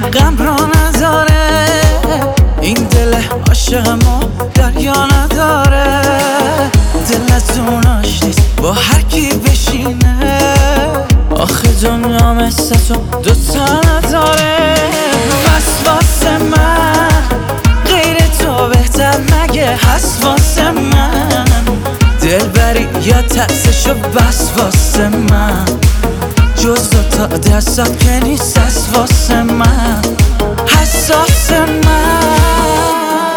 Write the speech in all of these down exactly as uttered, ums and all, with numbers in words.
غم را نداره این دل عاشقمو دریا نداره دل از اوناش نیست با هر کی بشینه آخه دنیا مثل تو دوتا نداره پس واسه من غیر تو بهتر مگه هست واسه من دل بری یا ترسشو بس واسه من جز دوتا دستم که نیست از واسه من حساس من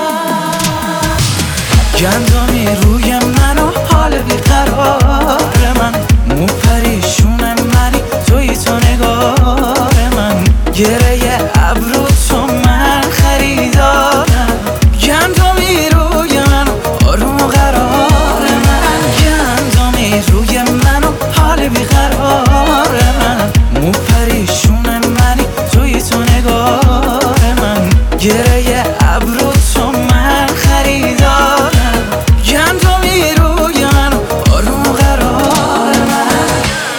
گندمی روی من و حال بیقرار من مو پریشون منی توی تو نگار من گره ابرو تو من خریدارم گندمی روی من و آروم و قرار من گندمی روی من و حال بیقرار من مو پریشون منی توی تو نگار من گره ابرو تو من خریدارم گندمی روی من و آروم و قرار من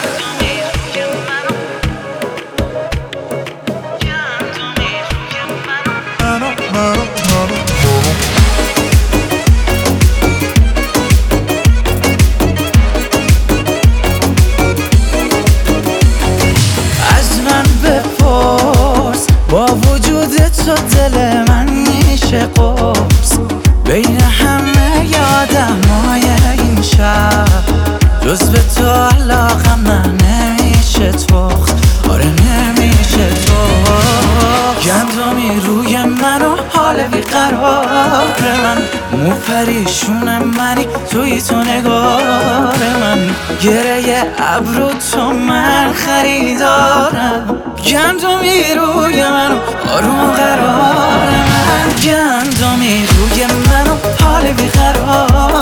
از من بپرس با وجود تو دل من میشه قرص بین همه یادمای این شهر جز به تو علاقم نه نمیشه تخت آره نمیشه تخت گندمی روی من و حال بیقرار من مو پریشون منی توی تو نگار من گره ابرو تو من خریدارم گندمی روی من و آروم قرار من گندمی روی من و حال بیقرار